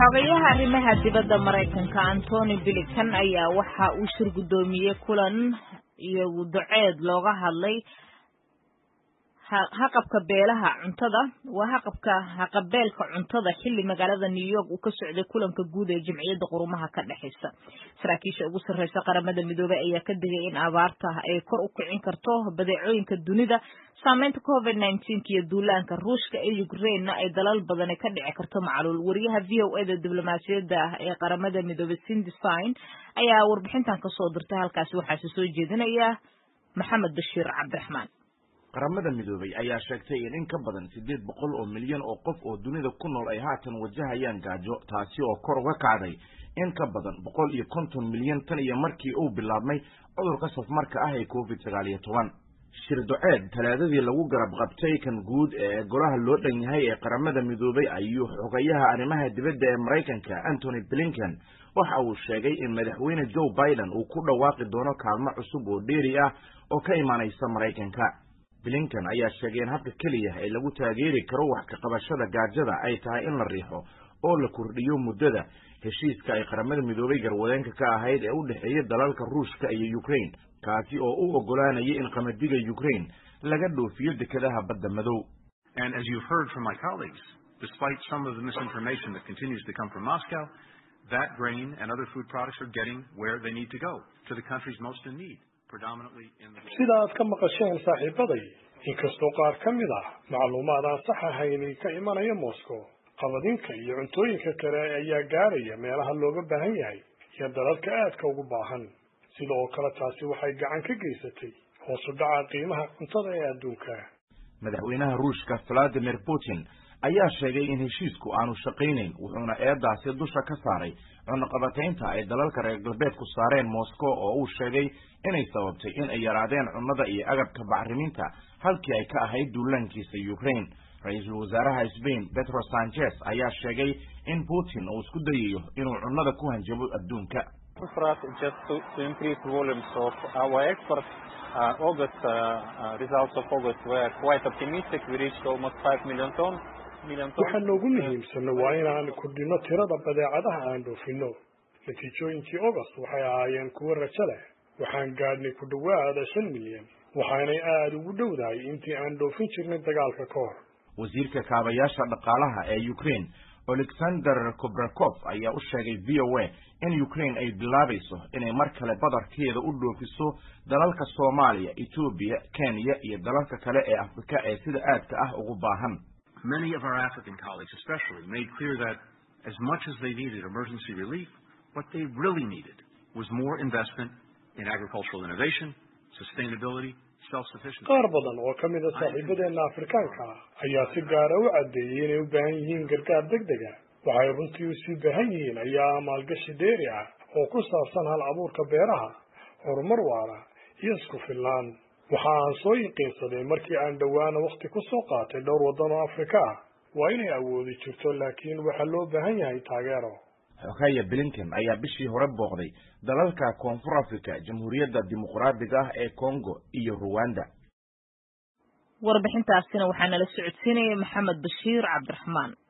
xogayaha arrimaha dibadda Mareykanka Antony Blinken ayaa waxa uu shir gudoomiyay kulan iyo duceed looga hadlay haqabka beelaha cuntada haqabeelka cuntada xilli magaalada New York uu ka socday kulanka guud ee Jamciyadda Qurumaha ka dhaxaysa saraakiisha ugu sarreysa qaramada midoobay ayaa ka digay in abaarta ay kor u kicin karto badeecooyinka dunida saameynta COVID-19 iyo duulaanka Ruushka ee Ukraine ay dalal badan ka dhici karto macluul wariyaha VOA da diblomaasiyadda ee qaramada midoobay Cindy Saine ayaa warbixintan ka soo dirtay halkaas waxa soo jeedinaya Maxamed Bashiir Cabdiraxmaan qaramada midoobay ayaa sheegtay in ka badan 800 oo milyan oo qof oo dunida ku nool ay haatan wajahayaan gaajo taasi oo kor uga kacday in ka badan 150 milyan tan iyo markii uu bilaabmay cudurka safmarka ah ee COVID-19 shir duceed talaadadii lagu garab qabtay kan guud ee golaha loo dhan yahay ee qaramada midoobay ayuu xogayaha arrimaha dibadda ee Mareykanka Antony Blinken waxa uu sheegay in madaxweyne Joe Biden uu ku dhawaaqi doono kaalmo cusub oo dheeri ah oo ka imaanaysa Mareykanka Blinken ayaa sheegay in habka kaliya ee lagu taageeri karo wax ka qabashada gaajada ay tahay in la riixo oo la kordhiyo muddada heshiiska ay qaramada midoobay garwadeenka ka ahayd ee u dhaxeeyay dalalka Ruushka iyo Ukraine kaasi oo uu ogolaanayay in qamadiga Ukraine laga dhoofiyo dekedaha badda madow. And as you've heard from my colleagues, despite some of the misinformation that continues to come from Moscow, that grain and other food products are getting where they need to go, to the countries most in need. sida aad ka maqasheen saaxiibaday inkastoo qaar ka mid ah macluumaad aan sax ahayn ka imanaya Moscow qamadinka iyo cuntooyinka kale ayaa gaaraya meelaha looga baahan yahay iyo dalalka aadka ugu baahan sidoo kale taasi waxay gacan ka geysatay hoos u dhaca qiimaha cuntada ee adduunka madaxweynaha Ruushka Vladimir Putin ayaa sheegay in heshiisku aanu shaqaynayn wuxuuna eedaasi dusha ka saaray cunaqabataynta ay dalalka reer galbeedku saareen Moscow oo uu sheegay inay sababtay in ay yaraadeen cunnada iyo agabka bacriminta halkii ay ka ahayd duulaankiisa Ukraine ra'iisul wasaaraha Spain Pedro Sanchez ayaa sheegay in Putin uu isku dayayo inuu cunnada ku hanjabo adduunka just to increase volumes of our exports. August results of August were quite optimistic. We reached almost 5 million tons. waxaan ugu muhiimsan waa inaan kordhino tirada badeecadaha aan dhoofino natiijooyinkii August waxay ahaayeen kuwo rajo leh waxaan gaadhnay ku dhawaad 5 milyan waxaanay aad ugu dhowdahay intii aan dhoofin jirnay dagaalka ka hor wasiirka kaabayaasha dhaqaalaha ee Ukraine Alexander Kubrakov ayaa u sheegay VOA in Ukraine ay bilaabayso inay mar kale badarkeeda u dhoofiso dalalka Soomaaliya, Ethiopia, Kenya iyo dalalka kale ee Afrika ee sida aadka ah ugu baahan Many of our African colleagues especially made clear that as much as they needed emergency relief, what they really needed was more investment in agricultural innovation, sustainability, self-sufficiency. qaar badan oo ka mid ah saaxiibadeena Afrikaanka ayaa si gaar ah u cadeeyay inay u baahan yihiin gargaar degdeg ah waxay runtii u sii baahan yihiin ayaa maalgashi dheeri ah oo ku saabsan hal abuurka beeraha horumar waara iyo isku filnaan waxaan soo yaqiinsaday markii aan dhawaan waqti ku soo qaatay dhowr waddan oo Afrika ah waa inay awoodi jirto laakiin waxa loo baahan yahay taageero xogayaha Blinken ayaa bishii hore booqday dalalka Koonfur Afrika, Jamhuuriyadda Dimuqraadiga ah ee Congo iyo Rwanda warbixintaasina waxaa nala socodsiinayay Maxamed Bashiir Cabdiraxmaan